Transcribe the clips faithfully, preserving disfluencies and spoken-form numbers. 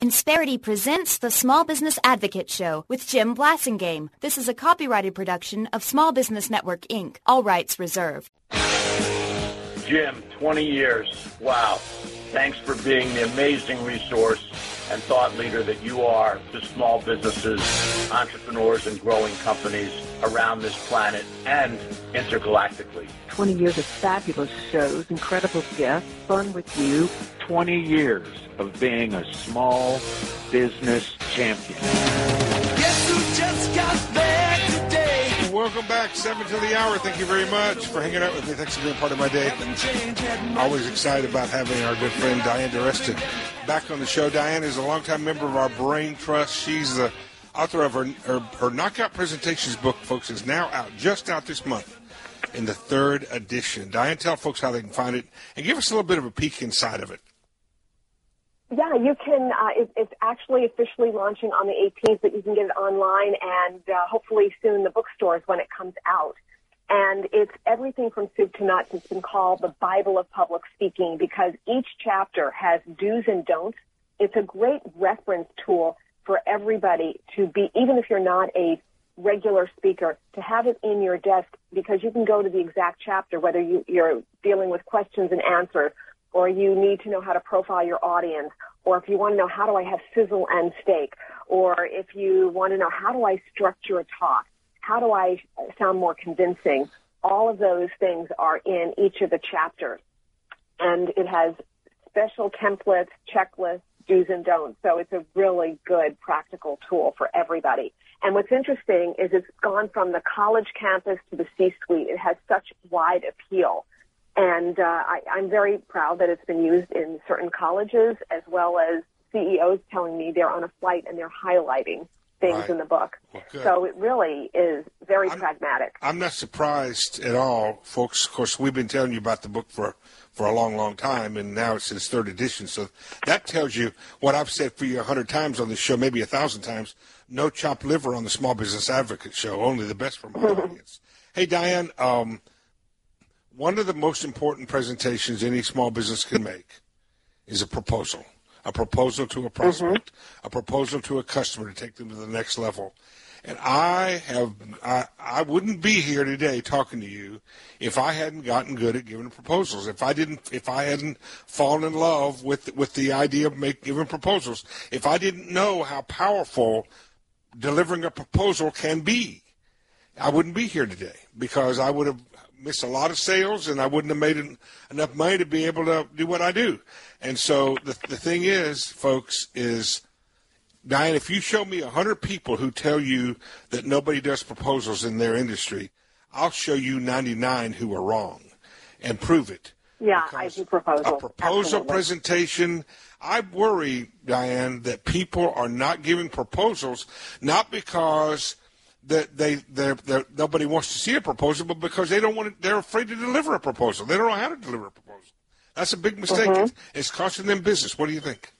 Insperity presents the Small Business Advocate Show with Jim Blasingame. This is a copyrighted production of Small Business Network, Incorporated. All rights reserved. Jim, twenty years. Wow. Thanks for being the amazing resource and thought leader that you are to small businesses, entrepreneurs, and growing companies around this planet and intergalactically. twenty years of fabulous shows, incredible guests, fun with you. twenty years of being a small business champion. Guess who just got back today? Welcome back, seven to the hour. Thank you very much for hanging out with me. Thanks for being part of my day. Always excited about having our good friend Diane DiResta back on the show. Diane is a longtime member of our Brain Trust. She's the author of her, her, her Knockout Presentations book, folks, is now out, just out this month in the third edition. Diane, tell folks how they can find it and give us a little bit of a peek inside of it. Yeah, you can. Uh, it, it's actually officially launching on the eighteenth, but you can get it online and uh, hopefully soon the bookstores when it comes out. And it's everything from soup to nuts. It's been called the Bible of Public Speaking because each chapter has do's and don'ts. It's a great reference tool for everybody to be, even if you're not a regular speaker, to have it in your desk because you can go to the exact chapter, whether you, you're dealing with questions and answers, or you need to know how to profile your audience, or if you want to know how do I have sizzle and steak, or if you want to know how do I structure a talk, how do I sound more convincing, all of those things are in each of the chapters. And it has special templates, checklists, do's and don'ts. So it's a really good practical tool for everybody. And what's interesting is it's gone from the college campus to the C-suite. It has such wide appeal. And uh, I, I'm very proud that it's been used in certain colleges, as well as C E Os telling me they're on a flight and they're highlighting things right. in the book. Well, so it really is very I'm, pragmatic. I'm not surprised at all, folks. Of course, we've been telling you about the book for, for a long, long time, and now it's in its third edition. So that tells you what I've said for you a hundred times on this show, maybe a thousand times. No chopped liver on the Small Business Advocate Show, only the best for my audience. Hey, Diane, um, one of the most important presentations any small business can make is a proposal, a proposal to a prospect, mm-hmm. a proposal to a customer to take them to the next level. And I have, I, I wouldn't be here today talking to you if I hadn't gotten good at giving proposals. If I didn't, if I hadn't fallen in love with with the idea of make, giving proposals. If I didn't know how powerful delivering a proposal can be, I wouldn't be here today because I would have missed a lot of sales, and I wouldn't have made en- enough money to be able to do what I do. And so the the thing is, folks, is, Diane, if you show me one hundred people who tell you that nobody does proposals in their industry, I'll show you ninety-nine who are wrong and prove it. Yeah, I do proposals. A proposal Absolutely. Presentation, I worry, Diane, that people are not giving proposals, not because that they they're, they're, nobody wants to see a proposal, but because they don't want to, they're afraid to deliver a proposal. They don't know how to deliver a proposal. That's a big mistake. Mm-hmm. It's, it's costing them business. What do you think?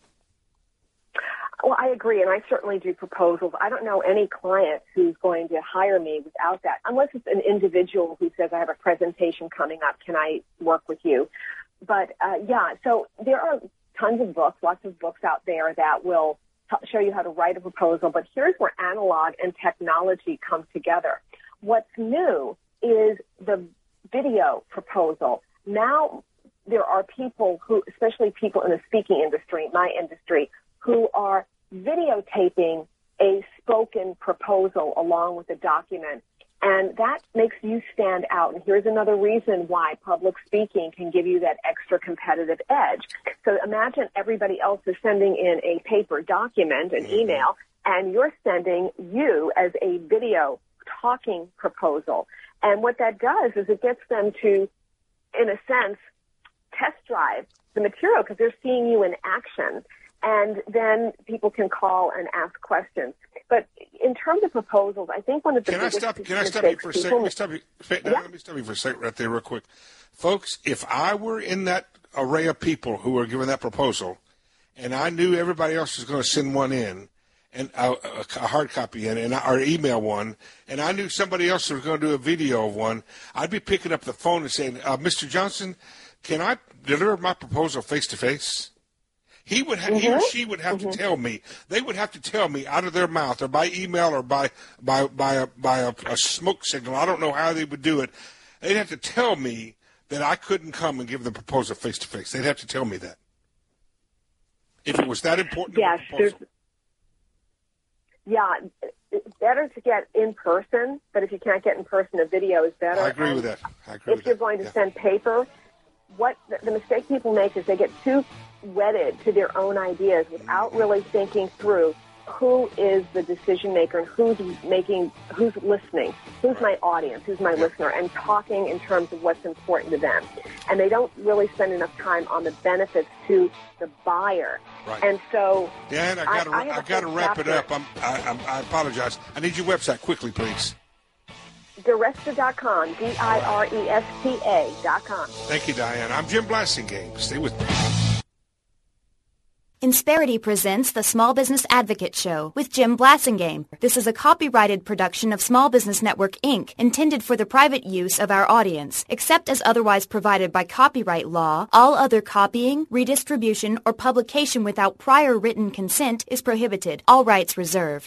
Well, I agree, and I certainly do proposals. I don't know any client who's going to hire me without that, unless it's an individual who says, I have a presentation coming up. Can I work with you? But, uh, yeah, so there are tons of books, lots of books out there that will show you how to write a proposal, but here's where analog and technology come together. What's new is the video proposal. Now there are people who, especially people in the speaking industry, my industry, who are videotaping a spoken proposal along with a document. And that makes you stand out. And here's another reason why public speaking can give you that extra competitive edge. So imagine everybody else is sending in a paper document, an email, and you're sending you as a video talking proposal. And what that does is it gets them to, in a sense, test drive the material because they're seeing you in action. And then people can call and ask questions. But in terms of proposals, I think one of the can I stop? Can I stop you for a second? Let me stop you. Yeah. Let me stop you for a second right there, real quick, folks. If I were in that array of people who were giving that proposal, and I knew everybody else was going to send one in, and a, a hard copy in, and or email one, and I knew somebody else was going to do a video of one, I'd be picking up the phone and saying, uh, "Mister Johnson, can I deliver my proposal face to face?" He would ha- Mm-hmm. he or she would have Mm-hmm. to tell me. They would have to tell me out of their mouth or by email or by by by a by a, a smoke signal. I don't know how they would do it. They'd have to tell me that I couldn't come and give the proposal face to face. They'd have to tell me that. If it was that important to Yes, the proposal. there's, yeah, it's better to get in person, but if you can't get in person, a video is better. I agree And with that. I agree if with you're that. going to Yeah. send paper, what the, the mistake people make is they get too wedded to their own ideas without really thinking through who is the decision maker and who's making, who's listening, who's my audience, who's my listener, and talking in terms of what's important to them. And they don't really spend enough time on the benefits to the buyer. Right. And so, Dan, I got to I- I I, have a got to whole wrap it chapter. up. I'm, I, I'm, I apologize. I need your website quickly, please. Diresta dot com, D I R E S T A dot com. Thank you, Diane. I'm Jim Blasingame. Stay with me. Insperity presents the Small Business Advocate Show with Jim Blasingame. This is a copyrighted production of Small Business Network, Incorporated, intended for the private use of our audience. Except as otherwise provided by copyright law, all other copying, redistribution, or publication without prior written consent is prohibited. All rights reserved.